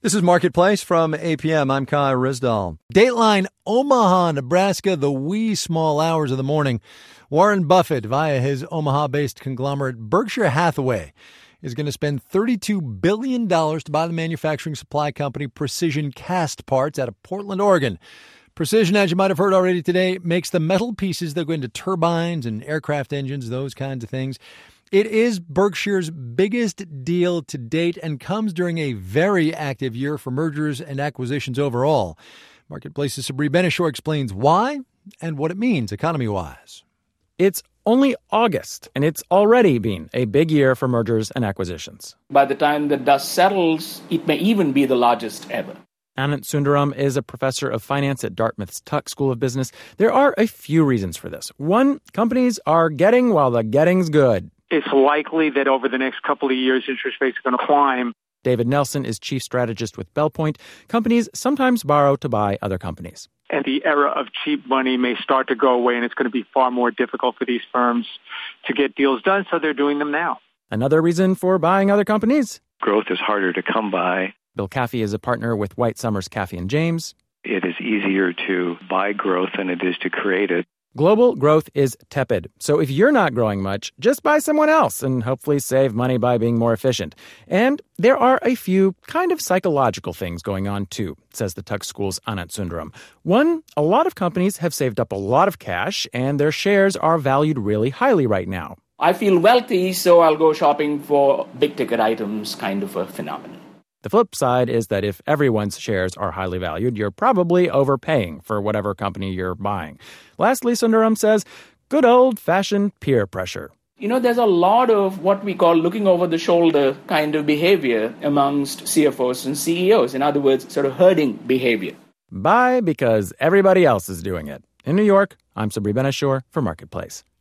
This is Marketplace from APM. I'm Kai Rizdal. Dateline, Omaha, Nebraska, the wee small hours of the morning. Warren Buffett, via his Omaha-based conglomerate Berkshire Hathaway, is going to spend $32 billion to buy the manufacturing supply company Precision Cast Parts out of Portland, Oregon. Precision, as you might have heard already today, makes the metal pieces that go into turbines and aircraft engines, those kinds of things. It is Berkshire's biggest deal to date and comes during a very active year for mergers and acquisitions overall. Marketplace's Sabri Benishore explains why and what it means economy-wise. It's only August, and it's already been a big year for mergers and acquisitions. By the time the dust settles, it may even be the largest ever. Anant Sundaram is a professor of finance at Dartmouth's Tuck School of Business. There are a few reasons for this. One, companies are getting while the getting's good. It's likely that over the next couple of years, interest rates are going to climb. David Nelson is chief strategist with BellPoint. Companies sometimes borrow to buy other companies. And the era of cheap money may start to go away, and it's going to be far more difficult for these firms to get deals done, so they're doing them now. Another reason for buying other companies? Growth is harder to come by. Bill Caffey is a partner with White Summers Caffey & James. It is easier to buy growth than it is to create it. Global growth is tepid, so if you're not growing much, just buy someone else and hopefully save money by being more efficient. And there are a few kind of psychological things going on too, says the Tuck School's Anant Sundaram. One, a lot of companies have saved up a lot of cash and their shares are valued really highly right now. I feel wealthy, so I'll go shopping for big-ticket items, kind of a phenomenon. The flip side is that if everyone's shares are highly valued, you're probably overpaying for whatever company you're buying. Lastly, Sundaram says, good old-fashioned peer pressure. You know, there's a lot of what we call looking over the shoulder kind of behavior amongst CFOs and CEOs. In other words, sort of herding behavior. Buy because everybody else is doing it. In New York, I'm Sabri Benishore for Marketplace.